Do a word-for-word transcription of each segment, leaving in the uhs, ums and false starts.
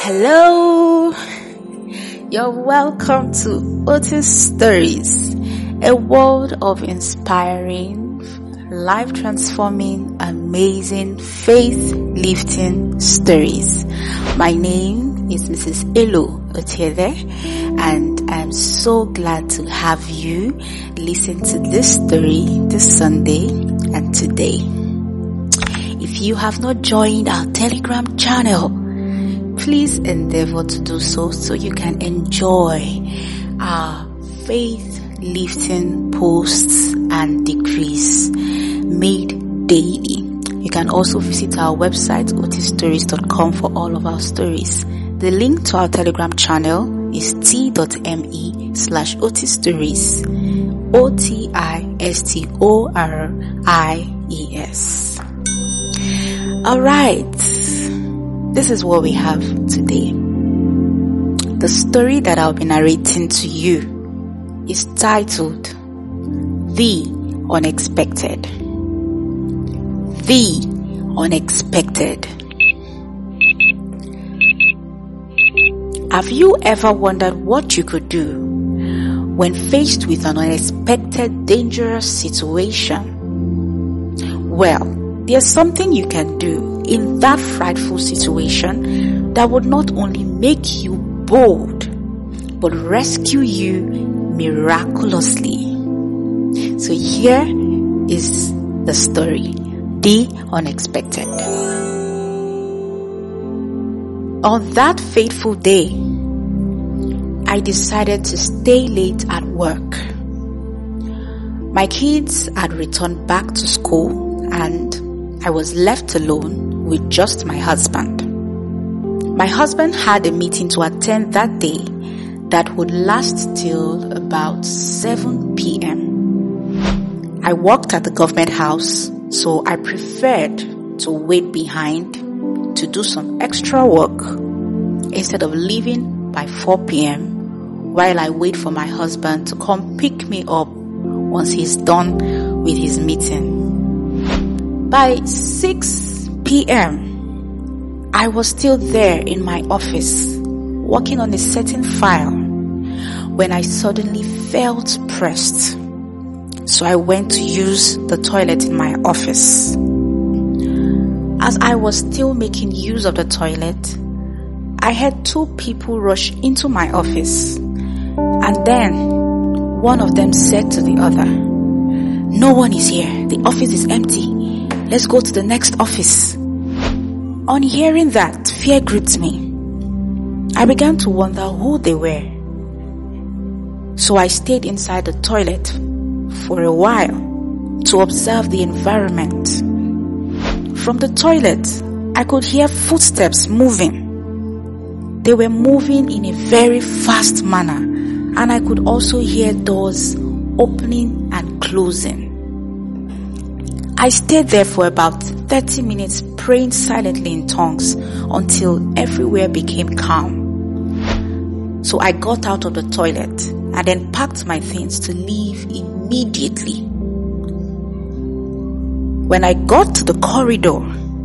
Hello, you're welcome to Otis Stories, a world of inspiring, life-transforming, amazing, faith-lifting stories. My name is Missus Elo Otiede, and I'm so glad to have you listen to this story this Sunday and today. If you have not joined our Telegram channel, please endeavor to do so so you can enjoy our faith-lifting posts and decrees made daily. You can also visit our website otis stories dot com for all of our stories. The link to our Telegram channel is t.me slash Otis Stories, O T I S T O R I E S. Alright, this is what we have today. The story that I'll be narrating to you is titled The Unexpected. The Unexpected. Have you ever wondered what you could do when faced with an unexpected, dangerous situation? Well, there's something you can do in that frightful situation that would not only make you bold, but rescue you miraculously. So here is the story, The Unexpected. On that fateful day, I decided to stay late at work. My kids had returned back to school and I was left alone with just my husband. My husband had a meeting to attend that day that would last till about seven p.m. I worked at the government house, so I preferred to wait behind to do some extra work instead of leaving by four p.m. while I wait for my husband to come pick me up once he's done with his meeting. By six p.m., I was still there in my office, working on a certain file, when I suddenly felt pressed. So I went to use the toilet in my office. As I was still making use of the toilet, I heard two people rush into my office, and then one of them said to the other, "No one is here. The office is empty. Let's go to the next office." On hearing that, fear gripped me. I began to wonder who they were. So I stayed inside the toilet for a while to observe the environment. From the toilet, I could hear footsteps moving. They were moving in a very fast manner, and I could also hear doors opening and closing. I stayed there for about thirty minutes praying silently in tongues until everywhere became calm. So I got out of the toilet and then packed my things to leave immediately. When I got to the corridor,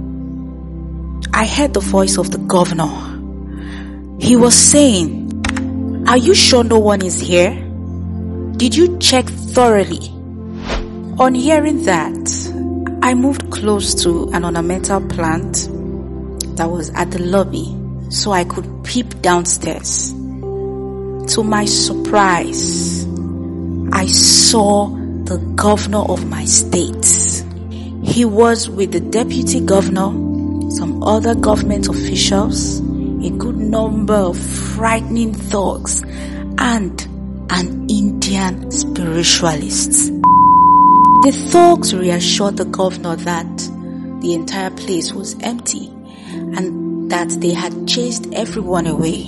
I heard the voice of the governor. He was saying, "Are you sure no one is here? Did you check thoroughly?" On hearing that, I moved close to an ornamental plant that was at the lobby so I could peep downstairs. To my surprise, I saw the governor of my state. He was with the deputy governor, some other government officials, a good number of frightening thugs, and an Indian spiritualist. The thugs reassured the governor that the entire place was empty and that they had chased everyone away.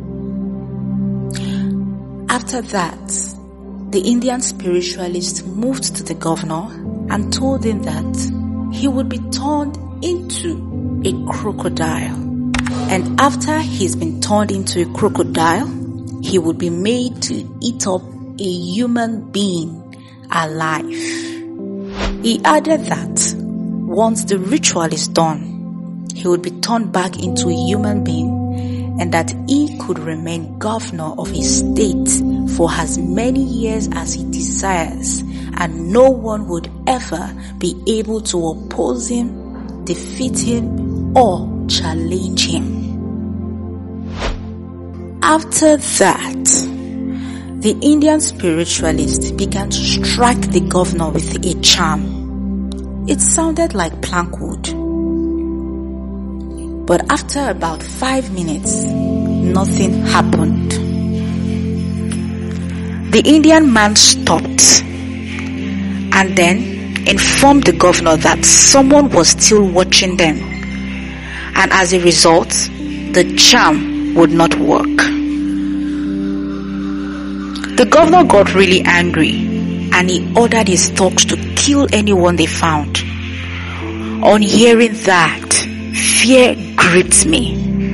After that, the Indian spiritualist moved to the governor and told him that he would be turned into a crocodile. And after he's been turned into a crocodile, he would be made to eat up a human being alive. He added that once the ritual is done, he would be turned back into a human being and that he could remain governor of his state for as many years as he desires, and no one would ever be able to oppose him, defeat him, or challenge him. After that, the Indian spiritualist began to strike the governor with a charm. It sounded like plank wood. But after about five minutes, nothing happened. The Indian man stopped and then informed the governor that someone was still watching them, and as a result, the charm would not work. The governor got really angry and he ordered his thugs to kill anyone they found. On hearing that, fear gripped me.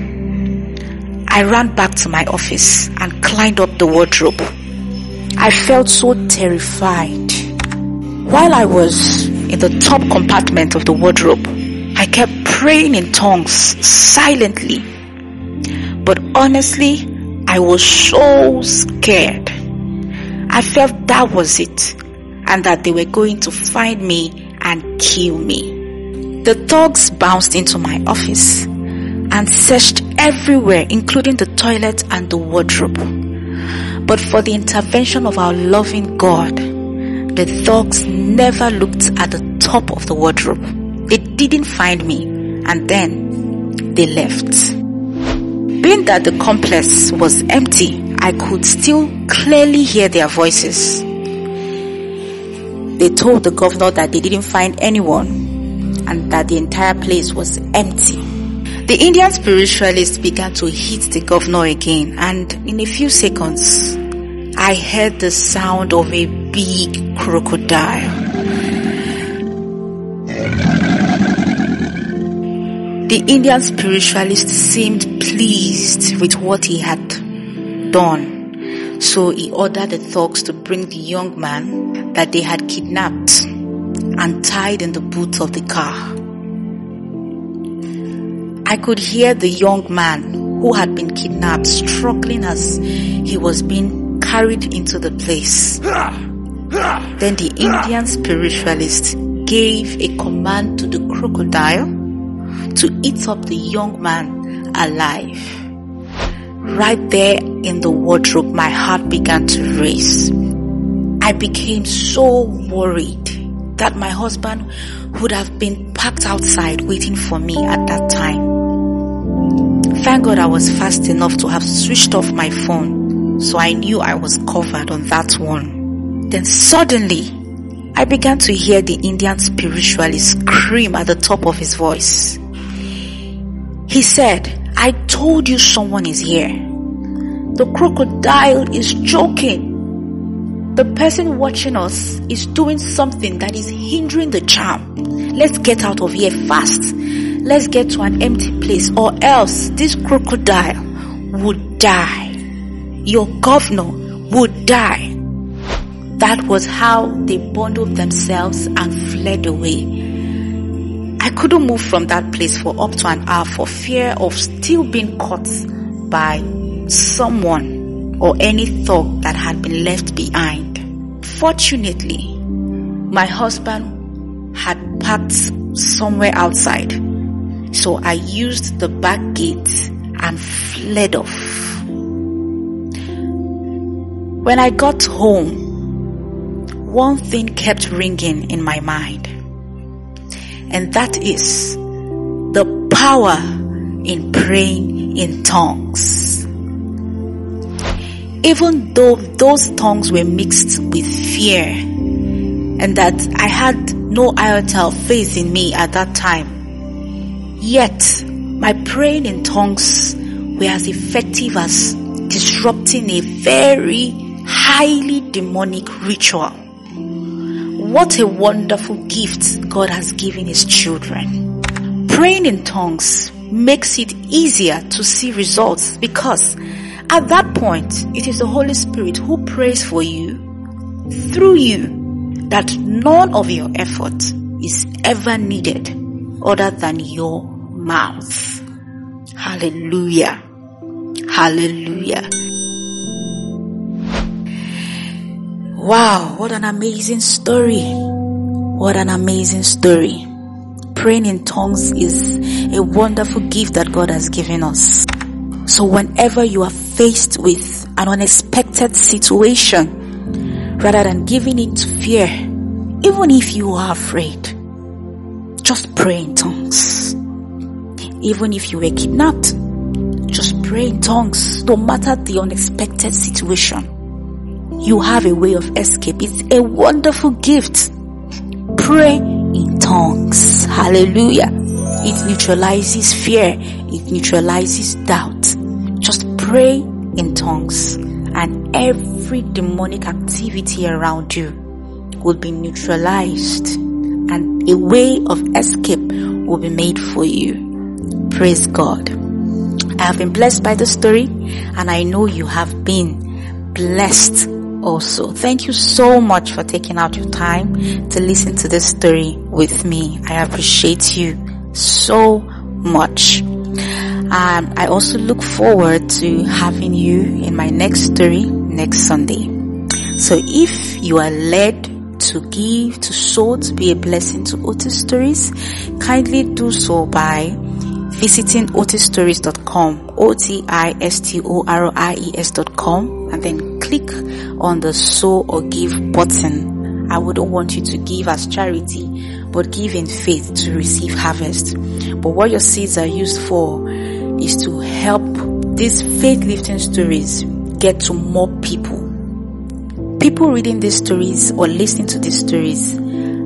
I ran back to my office and climbed up the wardrobe. I felt so terrified. While I was in the top compartment of the wardrobe, I kept praying in tongues silently. But honestly, I was so scared. I felt that was it, and that they were going to find me and kill me. The thugs bounced into my office and searched everywhere, including the toilet and the wardrobe. But for the intervention of our loving God, the thugs never looked at the top of the wardrobe. They didn't find me, and then they left. Being that the complex was empty, I could still clearly hear their voices. They told the governor that they didn't find anyone and that the entire place was empty. The Indian spiritualist began to hit the governor again, and in a few seconds, I heard the sound of a big crocodile. The Indian spiritualist seemed pleased with what he had done, so he ordered the thugs to bring the young man that they had kidnapped and tied in the boot of the car. I could hear the young man who had been kidnapped struggling as he was being carried into the place. Then the Indian spiritualist gave a command to the crocodile to eat up the young man alive. Right there in the wardrobe, my heart began to race. I became so worried that my husband would have been parked outside waiting for me at that time. Thank God I was fast enough to have switched off my phone, so I knew I was covered on that one. Then suddenly, I began to hear the Indian spiritualist scream at the top of his voice. He said, "I told you someone is here. The crocodile is choking. The person watching us is doing something that is hindering the charm. Let's get out of here fast. Let's get to an empty place, or else this crocodile would die. Your governor would die." That was how they bundled themselves and fled away. I couldn't move from that place for up to an hour for fear of still being caught by someone or any thug that had been left behind. Fortunately, my husband had parked somewhere outside, so I used the back gate and fled off. When I got home, one thing kept ringing in my mind, and that is the power in praying in tongues. Even though those tongues were mixed with fear, and that I had no iota of faith in me at that time, yet my praying in tongues were as effective as disrupting a very highly demonic ritual. What a wonderful gift God has given His children. Praying in tongues makes it easier to see results, because at that point, it is the Holy Spirit who prays for you, through you, that none of your effort is ever needed other than your mouth. Hallelujah. Hallelujah. Wow, what an amazing story. What an amazing story. Praying in tongues is a wonderful gift that God has given us. So whenever you are faced with an unexpected situation, rather than giving in to fear, even if you are afraid, just pray in tongues. Even if you were kidnapped, just pray in tongues. No matter the unexpected situation, you have a way of escape. It's a wonderful gift. Pray in tongues. Hallelujah. It neutralizes fear. It neutralizes doubt. Just pray in tongues, and every demonic activity around you will be neutralized, and a way of escape will be made for you. Praise God. I have been blessed by the story, and I know you have been blessed also. Thank you so much for taking out your time to listen to this story with me. I appreciate you so much. Um, I also look forward to having you in my next story next Sunday. So if you are led to give, to sow, to be a blessing to Otis Stories, kindly do so by visiting otis stories dot com, O T I S T O R I E S dot com, and then click on the sow or give button. I wouldn't want you to give as charity, but give in faith to receive harvest. But what your seeds are used for is to help these faith lifting stories get to more people. People reading these stories or listening to these stories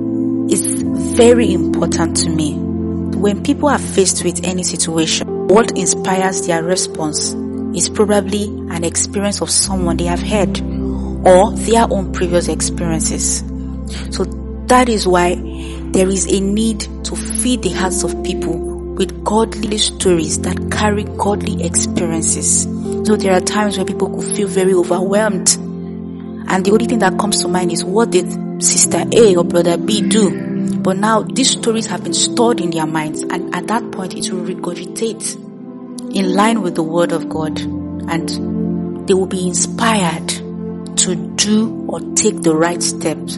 is very important to me. When people are faced with any situation, what inspires their response is probably an experience of someone they have heard or their own previous experiences. So that is why there is a need to feed the hearts of people with godly stories that carry godly experiences. So there are times where people could feel very overwhelmed, and the only thing that comes to mind is, what did Sister A or Brother B do? But now these stories have been stored in their minds, and at that point it will regurgitate in line with the word of God, and they will be inspired to do or take the right steps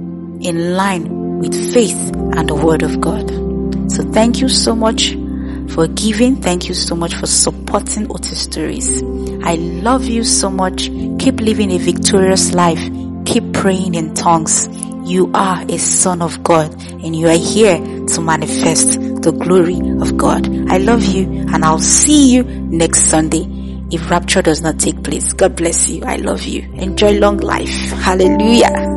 in line with faith and the word of God. So thank you so much for giving. Thank you so much for supporting Otis Stories. I love you so much. Keep living a victorious life. Keep praying in tongues. You are a son of God, and you are here to manifest the glory of God. I love you, and I'll see you next Sunday if rapture does not take place. God bless you. I love you. Enjoy long life. Hallelujah.